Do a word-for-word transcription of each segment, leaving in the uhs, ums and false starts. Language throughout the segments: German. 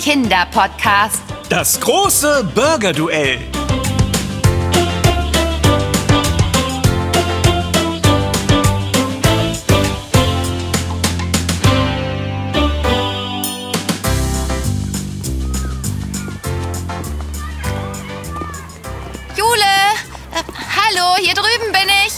Kinderpodcast. Das große Burgerduell. Jule! Äh, hallo, hier drüben bin ich.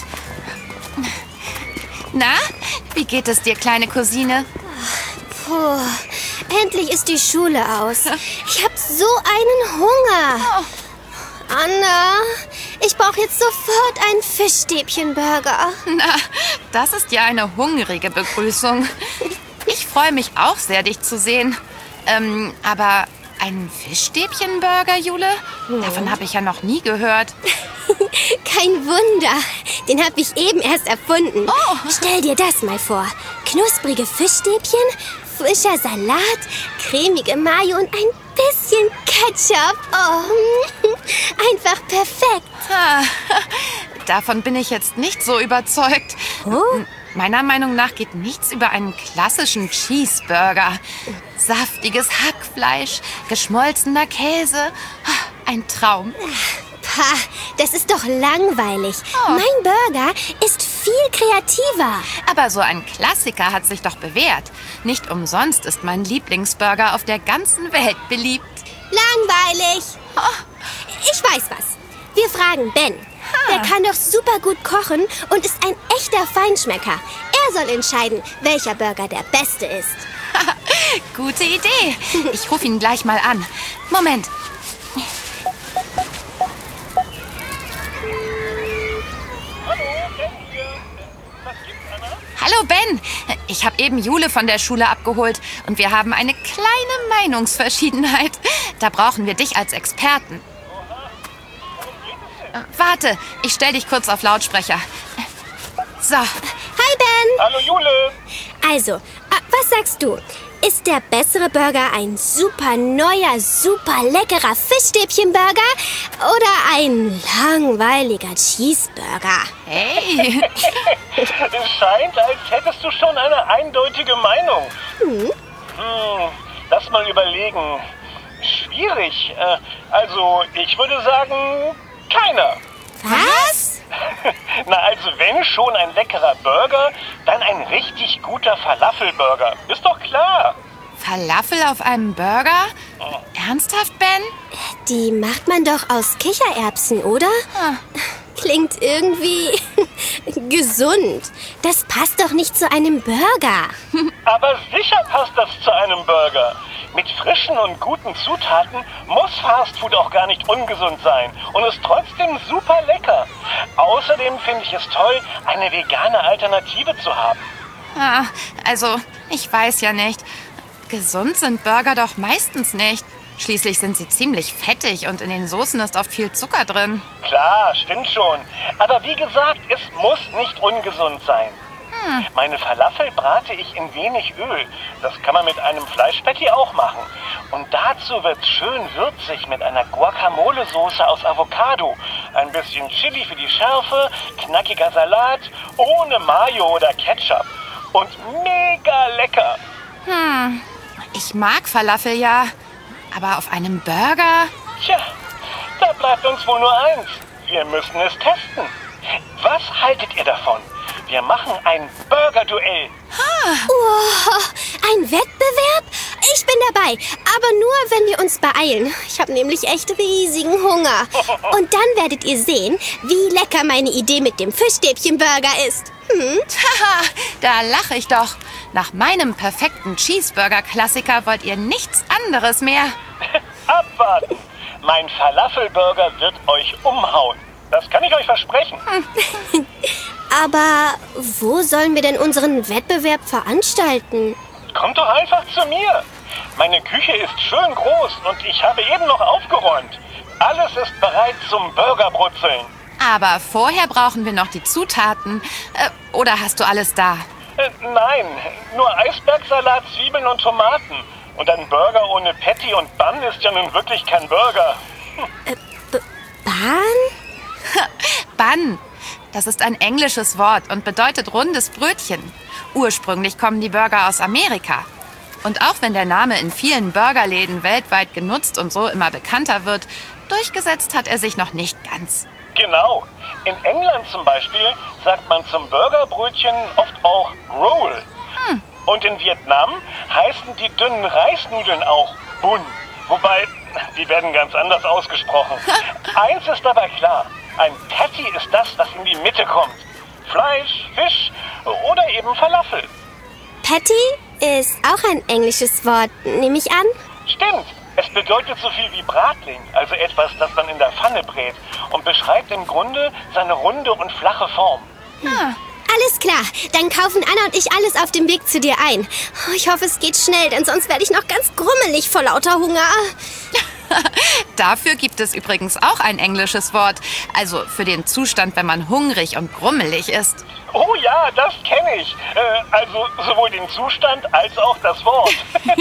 Na, wie geht es dir, kleine Cousine? Puh, endlich ist die Schule aus. Ich habe so einen Hunger. Oh. Anna, ich brauche jetzt sofort einen Fischstäbchenburger. Na, das ist ja eine hungrige Begrüßung. Ich freue mich auch sehr, dich zu sehen. Ähm, aber ein Fischstäbchenburger, Jule? Davon habe ich ja noch nie gehört. Kein Wunder. Den habe ich eben erst erfunden. Oh. Stell dir das mal vor. Knusprige Fischstäbchen, frischer Salat, cremige Mayo und ein bisschen Ketchup. Oh, einfach perfekt. Ah, davon bin ich jetzt nicht so überzeugt. Oh? Meiner Meinung nach geht nichts über einen klassischen Cheeseburger. Saftiges Hackfleisch, geschmolzener Käse. Ein Traum. Pah, das ist doch langweilig. Oh. Mein Burger ist viel kreativer. Aber so ein Klassiker hat sich doch bewährt. Nicht umsonst ist mein Lieblingsburger auf der ganzen Welt beliebt. Langweilig. Ich weiß was. Wir fragen Ben. Der kann doch super gut kochen und ist ein echter Feinschmecker. Er soll entscheiden, welcher Burger der beste ist. Gute Idee. Ich rufe ihn gleich mal an. Moment. Hallo Ben, ich habe eben Jule von der Schule abgeholt und wir haben eine kleine Meinungsverschiedenheit. Da brauchen wir dich als Experten. Äh, Warte, ich stell dich kurz auf Lautsprecher. So, Hi Ben. Hallo Jule. Also, äh, was sagst du? Ist der bessere Burger ein super neuer, super leckerer Fischstäbchenburger oder ein langweiliger Cheeseburger? hey. Es scheint, als hättest du schon eine eindeutige Meinung. Hm, lass mal überlegen. Schwierig. Äh, Also, ich würde sagen, keiner. Was? Na, also wenn schon ein leckerer Burger, dann ein richtig guter Falafelburger. Ist doch klar. Falafel auf einem Burger? Ernsthaft, Ben? Die macht man doch aus Kichererbsen, oder? Ah. Klingt irgendwie gesund. Das passt doch nicht zu einem Burger. Aber sicher passt das zu einem Burger. Mit frischen und guten Zutaten muss Fastfood auch gar nicht ungesund sein und ist trotzdem super lecker. Außerdem finde ich es toll, eine vegane Alternative zu haben. Ah, also, ich weiß ja nicht. Gesund sind Burger doch meistens nicht. Schließlich sind sie ziemlich fettig und in den Soßen ist oft viel Zucker drin. Klar, stimmt schon. Aber wie gesagt, es muss nicht ungesund sein. Hm. Meine Falafel brate ich in wenig Öl. Das kann man mit einem Fleischpatty auch machen. Und dazu wird's schön würzig mit einer Guacamole-Soße aus Avocado. Ein bisschen Chili für die Schärfe, knackiger Salat, ohne Mayo oder Ketchup. Und mega lecker. Hm, ich mag Falafel ja, aber auf einem Burger? Tja, da bleibt uns wohl nur eins. Wir müssen es testen. Was haltet ihr davon? Wir machen ein Burger-Duell. Oh, ein Wettbewerb? Ich bin dabei, aber nur, wenn wir uns beeilen. Ich habe nämlich echt riesigen Hunger. Und dann werdet ihr sehen, wie lecker meine Idee mit dem Fischstäbchenburger ist. Hm? Haha, da lache ich doch. Nach meinem perfekten Cheeseburger-Klassiker wollt ihr nichts anderes mehr. Abwarten. Mein Falafelburger wird euch umhauen. Das kann ich euch versprechen. Aber wo sollen wir denn unseren Wettbewerb veranstalten? Kommt doch einfach zu mir. Meine Küche ist schön groß und ich habe eben noch aufgeräumt. Alles ist bereit zum Burgerbrutzeln. Aber vorher brauchen wir noch die Zutaten. Äh, oder hast du alles da? Äh, nein, nur Eisbergsalat, Zwiebeln und Tomaten. Und ein Burger ohne Patty und Bun ist ja nun wirklich kein Burger. Bahn? Bun. Das ist ein englisches Wort und bedeutet rundes Brötchen. Ursprünglich kommen die Burger aus Amerika. Und auch wenn der Name in vielen Burgerläden weltweit genutzt und so immer bekannter wird, durchgesetzt hat er sich noch nicht ganz. Genau. In England zum Beispiel sagt man zum Burgerbrötchen oft auch Roll. Hm. Und in Vietnam heißen die dünnen Reisnudeln auch Bun. Wobei, die werden ganz anders ausgesprochen. Eins ist aber klar. Ein Patty ist das, was in die Mitte kommt. Fleisch, Fisch oder eben Falafel. Patty ist auch ein englisches Wort, nehme ich an. Stimmt. Es bedeutet so viel wie Bratling, also etwas, das man in der Pfanne brät und beschreibt im Grunde seine runde und flache Form. Hm. Alles klar, dann kaufen Anna und ich alles auf dem Weg zu dir ein. Ich hoffe, es geht schnell, denn sonst werde ich noch ganz grummelig vor lauter Hunger. Dafür gibt es übrigens auch ein englisches Wort. Also für den Zustand, wenn man hungrig und grummelig ist. Oh ja, das kenne ich. Äh, also sowohl den Zustand als auch das Wort.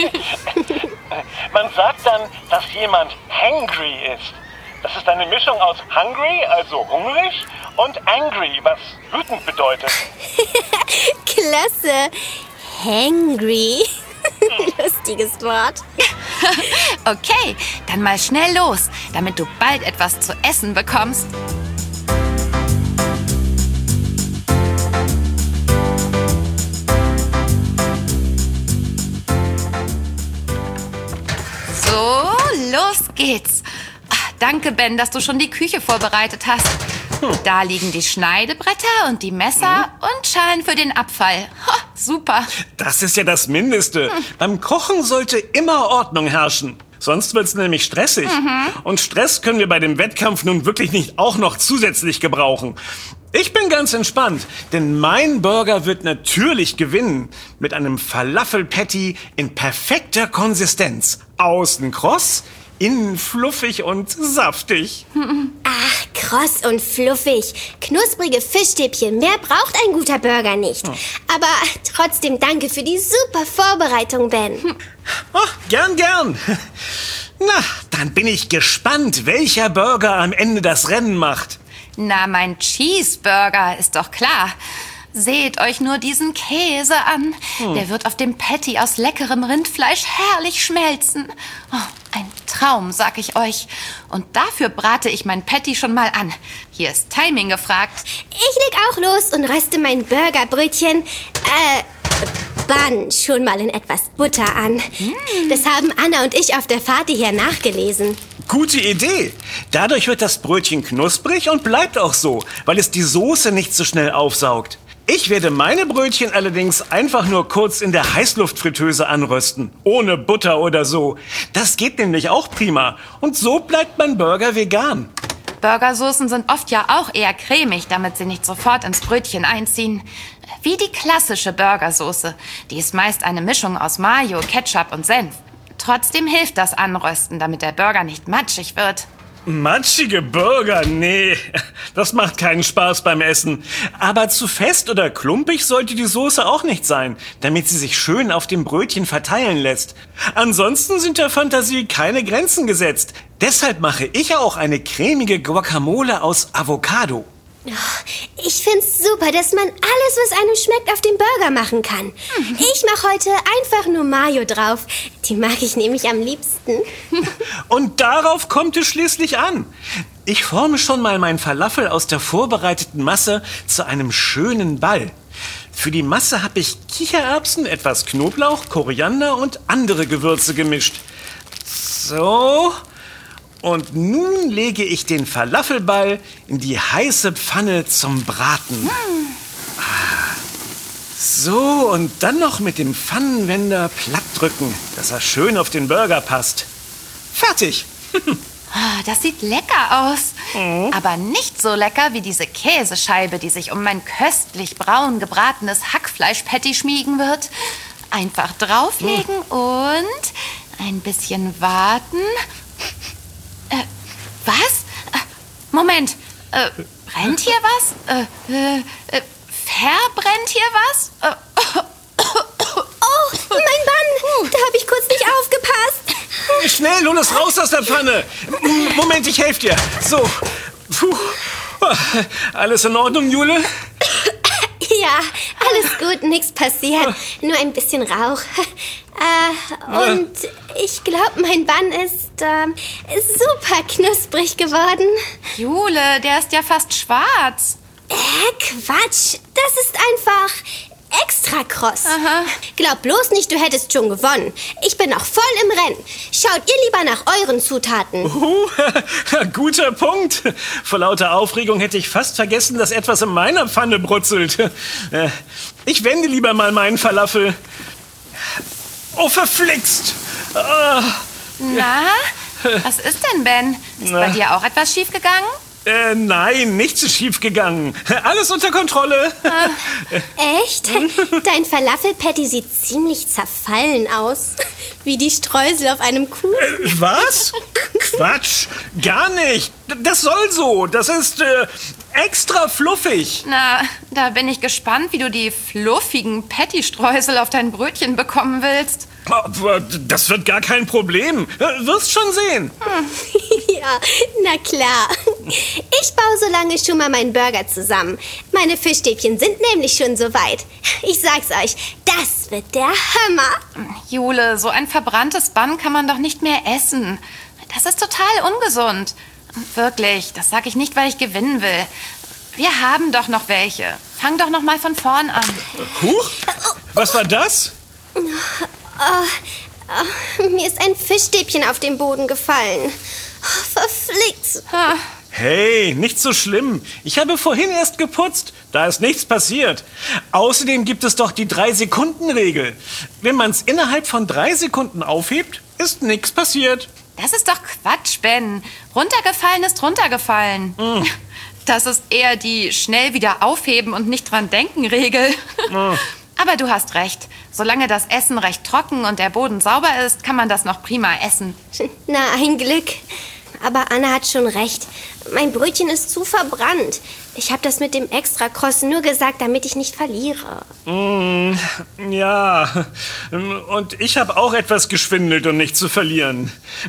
Man sagt dann, dass jemand hangry ist. Das ist eine Mischung aus hungry, also hungrig, und angry, was wütend bedeutet. Klasse. Hangry. Lustiges Wort. Okay, dann mal schnell los, damit du bald etwas zu essen bekommst. So, los geht's. Ach, danke, Ben, dass du schon die Küche vorbereitet hast. Hm. Da liegen die Schneidebretter und die Messer hm. und Schalen für den Abfall. Ha, super. Das ist ja das Mindeste. Hm. Beim Kochen sollte immer Ordnung herrschen. Sonst wird's nämlich stressig. Mhm. Und Stress können wir bei dem Wettkampf nun wirklich nicht auch noch zusätzlich gebrauchen. Ich bin ganz entspannt, denn mein Burger wird natürlich gewinnen. Mit einem Falafel-Patty in perfekter Konsistenz. Außen kross, innen fluffig und saftig. Ach, kross und fluffig. Knusprige Fischstäbchen. Mehr braucht ein guter Burger nicht. Hm. Aber trotzdem danke für die super Vorbereitung, Ben. Oh, gern, gern. Na, dann bin ich gespannt, welcher Burger am Ende das Rennen macht. Na, mein Cheeseburger ist doch klar. Seht euch nur diesen Käse an. Hm. Der wird auf dem Patty aus leckerem Rindfleisch herrlich schmelzen. Oh, ein Traum, sag ich euch. Und dafür brate ich mein Patty schon mal an. Hier ist Timing gefragt. Ich leg auch los und röste mein Burgerbrötchen, äh, Bun schon mal in etwas Butter an. Hm. Das haben Anna und ich auf der Fahrt hierher nachgelesen. Gute Idee. Dadurch wird das Brötchen knusprig und bleibt auch so, weil es die Soße nicht so schnell aufsaugt. Ich werde meine Brötchen allerdings einfach nur kurz in der Heißluftfritteuse anrösten. Ohne Butter oder so. Das geht nämlich auch prima. Und so bleibt mein Burger vegan. Burgersoßen sind oft ja auch eher cremig, damit sie nicht sofort ins Brötchen einziehen. Wie die klassische Burgersoße. Die ist meist eine Mischung aus Mayo, Ketchup und Senf. Trotzdem hilft das Anrösten, damit der Burger nicht matschig wird. Matschige Burger? Nee, das macht keinen Spaß beim Essen. Aber zu fest oder klumpig sollte die Soße auch nicht sein, damit sie sich schön auf dem Brötchen verteilen lässt. Ansonsten sind der Fantasie keine Grenzen gesetzt. Deshalb mache ich auch eine cremige Guacamole aus Avocado. Ich find's super, dass man alles, was einem schmeckt, auf dem Burger machen kann. Mhm. Ich mache heute einfach nur Mayo drauf. Die mag ich nämlich am liebsten. Und darauf kommt es schließlich an. Ich forme schon mal mein Falafel aus der vorbereiteten Masse zu einem schönen Ball. Für die Masse habe ich Kichererbsen, etwas Knoblauch, Koriander und andere Gewürze gemischt. So. Und nun lege ich den Falafelball in die heiße Pfanne zum Braten. Ah. So, und dann noch mit dem Pfannenwender platt drücken, dass er schön auf den Burger passt. Fertig. Das sieht lecker aus. Mhm. Aber nicht so lecker wie diese Käsescheibe, die sich um mein köstlich braun gebratenes Hackfleisch-Patty schmiegen wird. Einfach drauflegen mhm. und ein bisschen warten. Äh, was? Äh, Moment. Äh, brennt hier was? Äh, äh, äh, verbrennt hier was? Äh, oh, mein Bann! Da habe ich kurz nicht aufgepasst. Schnell, Lunas, raus aus der Pfanne. Moment, ich helfe dir. So. Puh. Alles in Ordnung, Jule? Ja, alles gut, nichts passiert. Nur ein bisschen Rauch. Äh, und ich glaube, mein Bann ist, ähm, super knusprig geworden. Jule, der ist ja fast schwarz. Äh, Quatsch. Das ist einfach extra kross. Aha. Glaub bloß nicht, du hättest schon gewonnen. Ich bin noch voll im Rennen. Schaut ihr lieber nach euren Zutaten. Uh, guter Punkt. Vor lauter Aufregung hätte ich fast vergessen, dass etwas in meiner Pfanne brutzelt. Äh, Ich wende lieber mal meinen Falafel. Oh, verflixt! Ah, Na, was ist denn, Ben? Ist Na. bei dir auch etwas schiefgegangen? äh, nein, nichts ist schief gegangen. Alles unter Kontrolle. Echt? Dein Falafel-Patty sieht ziemlich zerfallen aus. Wie die Streusel auf einem Kuchen. Äh, was? Quatsch, gar nicht. Das soll so. Das ist äh, extra fluffig. Na, da bin ich gespannt, wie du die fluffigen Patty-Streusel auf dein Brötchen bekommen willst. Aber das wird gar kein Problem. Äh, Wirst schon sehen. Ja, na klar. Ich baue so lange schon mal meinen Burger zusammen. Meine Fischstäbchen sind nämlich schon soweit. Ich sag's euch, das wird der Hammer. Jule, so ein verbranntes Bann kann man doch nicht mehr essen. Das ist total ungesund. Wirklich, das sage ich nicht, weil ich gewinnen will. Wir haben doch noch welche. Fang doch noch mal von vorn an. Huch, was war das? Mir ist ein Fischstäbchen auf den Boden gefallen. Verflixt. Ah, Hey, nicht so schlimm. Ich habe vorhin erst geputzt. Da ist nichts passiert. Außerdem gibt es doch die Drei-Sekunden-Regel. Wenn man es innerhalb von drei Sekunden aufhebt, ist nichts passiert. das ist doch Quatsch, Ben. Runtergefallen ist runtergefallen. Das ist eher die schnell wieder aufheben und nicht dran denken Regel. Aber du hast recht. Solange das Essen recht trocken und der Boden sauber ist, kann man das noch prima essen. Na, ein Glück. Aber Anna hat schon recht. Mein Brötchen ist zu verbrannt. Ich habe das mit dem Extrakross nur gesagt, damit ich nicht verliere. Mm, ja, und ich habe auch etwas geschwindelt, um nicht zu verlieren.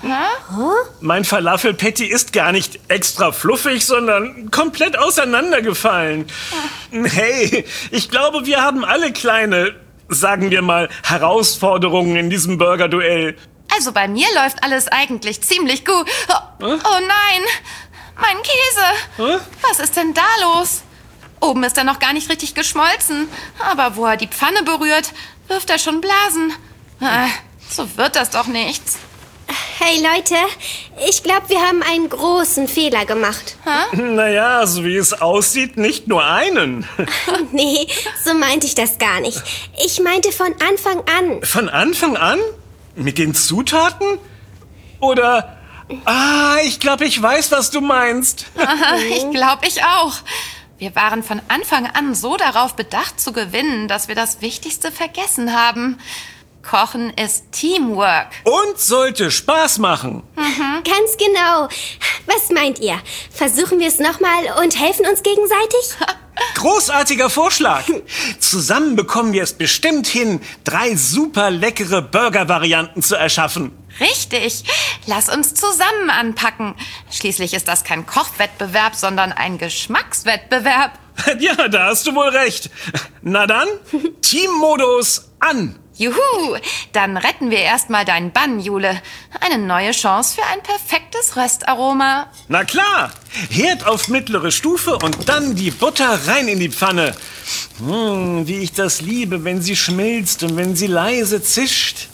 Mein Falafel-Patty ist gar nicht extra fluffig, sondern komplett auseinandergefallen. Hey, ich glaube, wir haben alle kleine, sagen wir mal, Herausforderungen in diesem Burger-Duell. Also bei mir läuft alles eigentlich ziemlich gut. Oh, oh nein, mein Käse. Hä? Was ist denn da los? Oben ist er noch gar nicht richtig geschmolzen. Aber wo er die Pfanne berührt, wirft er schon Blasen. Ah, so wird das doch nichts. Hey Leute, ich glaube, wir haben einen großen Fehler gemacht. Naja, so wie es aussieht, nicht nur einen. Nee, so meinte ich das gar nicht. Ich meinte von Anfang an. Von Anfang an? Mit den Zutaten? Oder... Ah, ich glaube, ich weiß, was du meinst. Aha, ich glaube, ich auch. Wir waren von Anfang an so darauf bedacht zu gewinnen, dass wir das Wichtigste vergessen haben. Kochen ist Teamwork. Und sollte Spaß machen. Ganz genau. Was meint ihr? Versuchen wir es nochmal und helfen uns gegenseitig? Großartiger Vorschlag. Zusammen bekommen wir es bestimmt hin, drei super leckere Burger-Varianten zu erschaffen. Richtig. Lass uns zusammen anpacken. Schließlich ist das kein Kochwettbewerb, sondern ein Geschmackswettbewerb. Ja, da hast du wohl recht. Na dann, Teammodus an. Juhu, dann retten wir erstmal deinen Bann, Jule. Eine neue Chance für ein perfektes Röstaroma. Na klar, Herd auf mittlere Stufe und dann die Butter rein in die Pfanne. Hm, wie ich das liebe, wenn sie schmilzt und wenn sie leise zischt.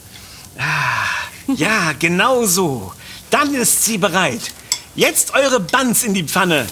Ah, ja, genau so. Dann ist sie bereit. Jetzt eure Buns in die Pfanne.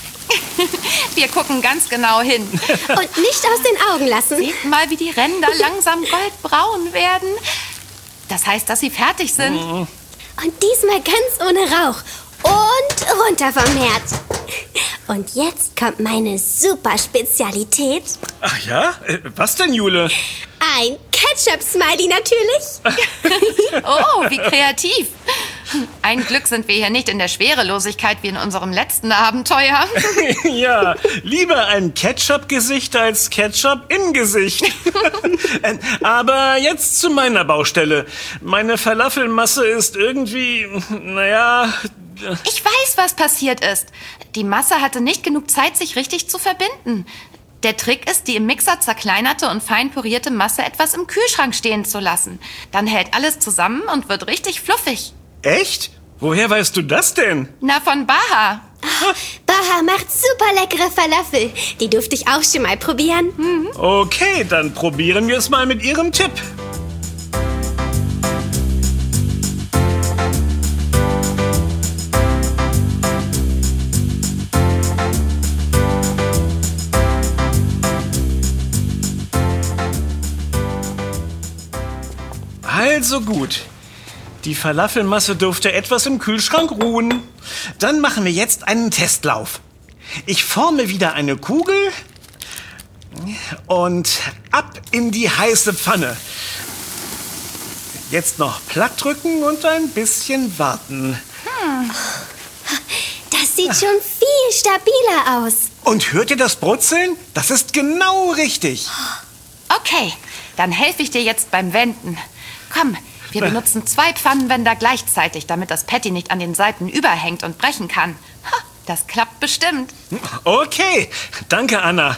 Wir gucken ganz genau hin. Und nicht aus den Augen lassen. Seht mal, wie die Ränder langsam goldbraun werden. Das heißt, dass sie fertig sind. Und diesmal ganz ohne Rauch. Und runter vom Herd. Und jetzt kommt meine super Spezialität. Ach ja? Äh, Was denn, Jule? Ein Ketchup-Smiley natürlich. Oh, wie kreativ. Ein Glück sind wir hier nicht in der Schwerelosigkeit wie in unserem letzten Abenteuer. Ja, lieber ein Ketchup-Gesicht als Ketchup im Gesicht. Äh, Aber jetzt zu meiner Baustelle. Meine Falafelmasse ist irgendwie, naja... Ich weiß, was passiert ist. Die Masse hatte nicht genug Zeit, sich richtig zu verbinden. Der Trick ist, die im Mixer zerkleinerte und fein pürierte Masse etwas im Kühlschrank stehen zu lassen. Dann hält alles zusammen und wird richtig fluffig. Echt? Woher weißt du das denn? Na, von Baha. Oh, Baha macht super leckere Falafel. Die durfte ich auch schon mal probieren. Mhm. Okay, dann probieren wir es mal mit ihrem Tipp. Also gut. Die Falafelmasse dürfte etwas im Kühlschrank ruhen. Dann machen wir jetzt einen Testlauf. Ich forme wieder eine Kugel und ab in die heiße Pfanne. Jetzt noch platt drücken und ein bisschen warten. Hm. Das sieht schon viel stabiler aus. Und hört ihr das Brutzeln? Das ist genau richtig. Okay, dann helfe ich dir jetzt beim Wenden. Komm, wir benutzen zwei Pfannenwender gleichzeitig, damit das Patty nicht an den Seiten überhängt und brechen kann. Ha, das klappt bestimmt. Okay, danke, Anna.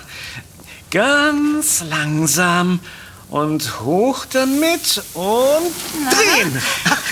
Ganz langsam und hoch damit und drehen.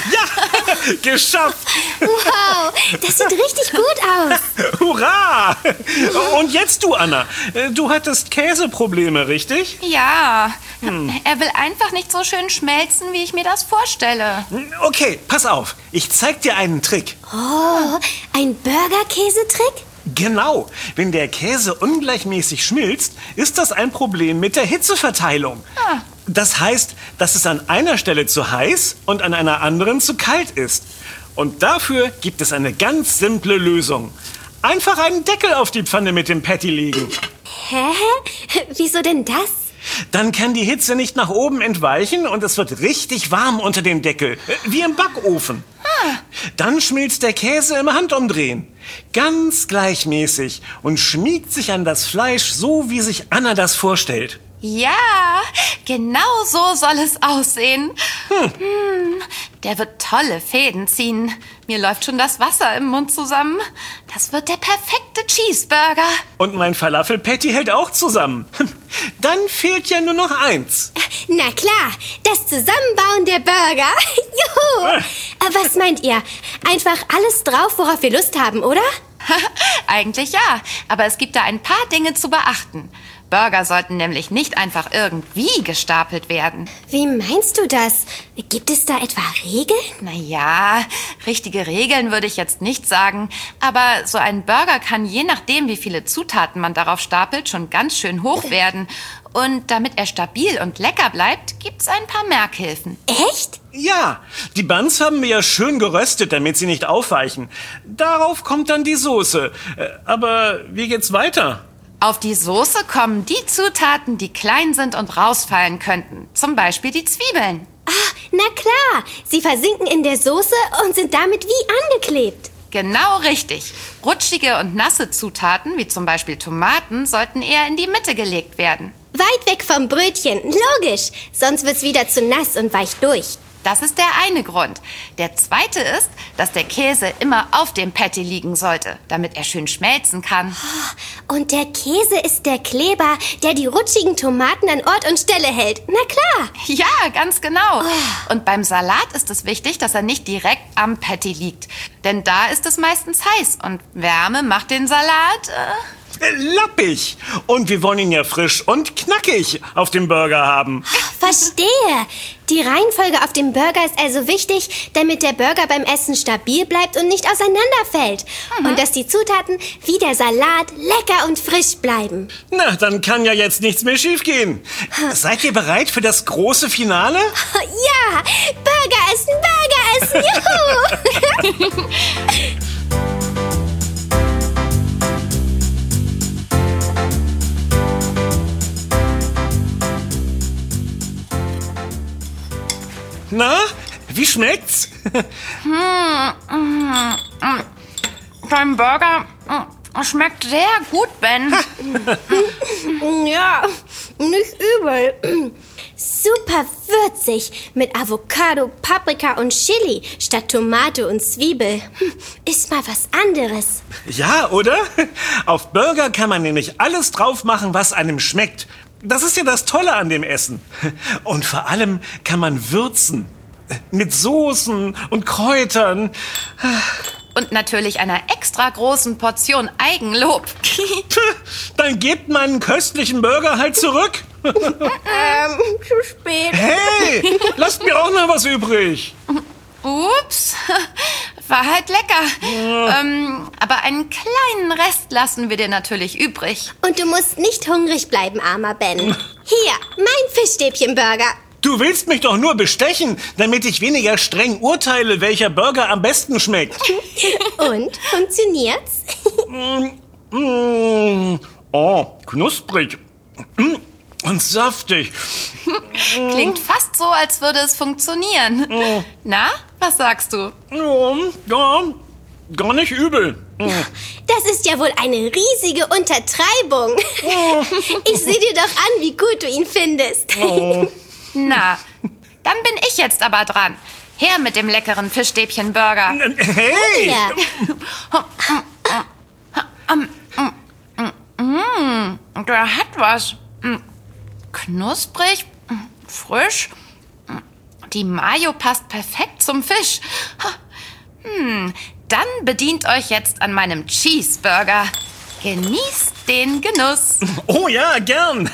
Ja, geschafft. Wow, das sieht richtig gut aus. Hurra! Und jetzt du, Anna. Du hattest Käseprobleme, richtig? Ja, hm. Er will einfach nicht so schön schmelzen, wie ich mir das vorstelle. Okay, pass auf. Ich zeig dir einen Trick. Oh, ein Burger-Käsetrick? Genau. Wenn der Käse ungleichmäßig schmilzt, ist das ein Problem mit der Hitzeverteilung. Ah. Das heißt, dass es an einer Stelle zu heiß und an einer anderen zu kalt ist. Und dafür gibt es eine ganz simple Lösung. Einfach einen Deckel auf die Pfanne mit dem Patty legen. Hä? Wieso denn das? Dann kann die Hitze nicht nach oben entweichen und es wird richtig warm unter dem Deckel, wie im Backofen. Ah. Dann schmilzt der Käse im Handumdrehen. Ganz gleichmäßig und schmiegt sich an das Fleisch, so wie sich Anna das vorstellt. Ja, genau so soll es aussehen. Hm. Hm, der wird tolle Fäden ziehen. Mir läuft schon das Wasser im Mund zusammen. Das wird der perfekte Cheeseburger. Und mein Falafel-Patty hält auch zusammen. Dann fehlt ja nur noch eins. Na klar, das Zusammenbauen der Burger. Juhu! Was meint ihr? Einfach alles drauf, worauf wir Lust haben, oder? Eigentlich ja, aber es gibt da ein paar Dinge zu beachten. Burger sollten nämlich nicht einfach irgendwie gestapelt werden. Wie meinst du das? Gibt es da etwa Regeln? Naja, richtige Regeln würde ich jetzt nicht sagen. Aber so ein Burger kann je nachdem, wie viele Zutaten man darauf stapelt, schon ganz schön hoch werden. Und damit er stabil und lecker bleibt, gibt's ein paar Merkhilfen. Echt? Ja, die Buns haben wir ja schön geröstet, damit sie nicht aufweichen. Darauf kommt dann die Soße. Aber wie geht's weiter? Auf die Soße kommen die Zutaten, die klein sind und rausfallen könnten. Zum Beispiel die Zwiebeln. Ah, na klar. Sie versinken in der Soße und sind damit wie angeklebt. Genau richtig. Rutschige und nasse Zutaten, wie zum Beispiel Tomaten, sollten eher in die Mitte gelegt werden. Weit weg vom Brötchen, logisch. Sonst wird's wieder zu nass und weicht durch. Das ist der eine Grund. Der zweite ist, dass der Käse immer auf dem Patty liegen sollte, damit er schön schmelzen kann. Und der Käse ist der Kleber, der die rutschigen Tomaten an Ort und Stelle hält. Na klar. Ja, ganz genau. Oh. Und beim Salat ist es wichtig, dass er nicht direkt am Patty liegt. Denn da ist es meistens heiß und Wärme macht den Salat... Äh lappig. Und wir wollen ihn ja frisch und knackig auf dem Burger haben. Verstehe. Die Reihenfolge auf dem Burger ist also wichtig, damit der Burger beim Essen stabil bleibt und nicht auseinanderfällt. Mhm. Und dass die Zutaten wie der Salat lecker und frisch bleiben. Na, dann kann ja jetzt nichts mehr schiefgehen. Seid ihr bereit für das große Finale? Ja, Burger essen, Burger essen, juhu! Na, wie schmeckt's? Hm, mm, mm. Dein Burger mm, schmeckt sehr gut, Ben. Ja, nicht übel. Super würzig mit Avocado, Paprika und Chili statt Tomate und Zwiebel. Hm, ist mal was anderes. Ja, oder? Auf Burger kann man nämlich alles drauf machen, was einem schmeckt. Das ist ja das Tolle an dem Essen. Und vor allem kann man würzen. Mit Soßen und Kräutern. Und natürlich einer extra großen Portion Eigenlob. Dann gebt meinen köstlichen Burger halt zurück. Ähm, zu spät. Hey, lasst mir auch noch was übrig. Ups, war halt lecker. Ja. Ähm, aber einen kleinen Rest lassen wir dir natürlich übrig. Und du musst nicht hungrig bleiben, armer Ben. Hier, mein Fischstäbchenburger. Du willst mich doch nur bestechen, damit ich weniger streng urteile, welcher Burger am besten schmeckt. Und, funktioniert's? mm, mm, oh, knusprig. Mm, und saftig. Klingt fast so, als würde es funktionieren. Mm. Na, was sagst du? Ja, ja, gar nicht übel. Das ist ja wohl eine riesige Untertreibung. Ich sehe dir doch an, wie gut du ihn findest. Oh. Na, dann bin ich jetzt aber dran. Her mit dem leckeren Fischstäbchenburger. Hey! Ja. Der hat was. Knusprig, frisch. Die Mayo passt perfekt zum Fisch. Hm, dann bedient euch jetzt an meinem Cheeseburger. Genießt den Genuss. Oh ja, gern.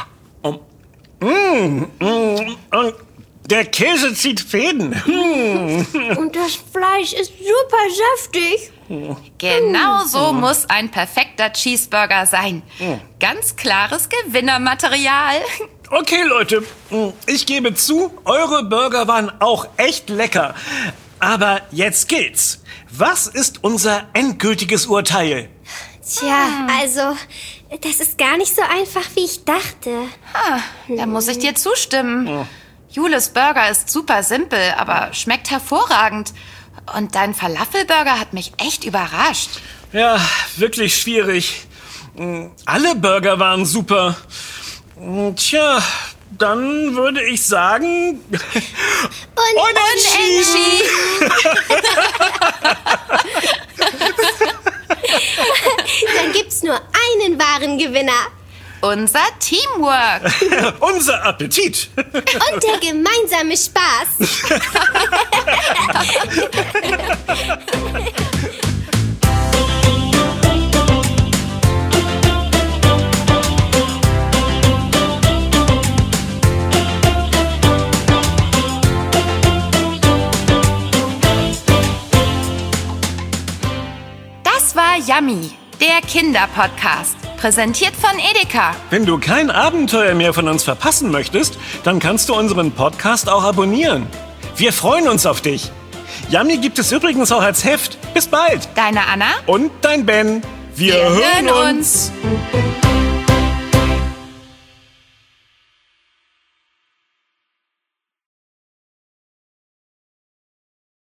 Mm, mm, der Käse zieht Fäden. Mm. Und das Fleisch ist super saftig. Genau so mm. muss ein perfekter Cheeseburger sein. Mm. Ganz klares Gewinnermaterial. Okay, Leute, ich gebe zu, eure Burger waren auch echt lecker. Aber jetzt geht's. Was ist unser endgültiges Urteil? Tja, also, das ist gar nicht so einfach, wie ich dachte. Ha, da muss ich dir zustimmen. Oh. Jules Burger ist super simpel, aber schmeckt hervorragend. Und dein Falafelburger hat mich echt überrascht. Ja, wirklich schwierig. Alle Burger waren super. Tja, dann würde ich sagen... Unentschieden! Dann gibt's nur einen wahren Gewinner. Unser Teamwork. Unser Appetit. Und der gemeinsame Spaß. Das war Yummy, der Kinderpodcast. Präsentiert von Edeka. Wenn du kein Abenteuer mehr von uns verpassen möchtest, dann kannst du unseren Podcast auch abonnieren. Wir freuen uns auf dich. Yummy gibt es übrigens auch als Heft. Bis bald. Deine Anna und dein Ben. Wir, Wir hören hören uns. uns.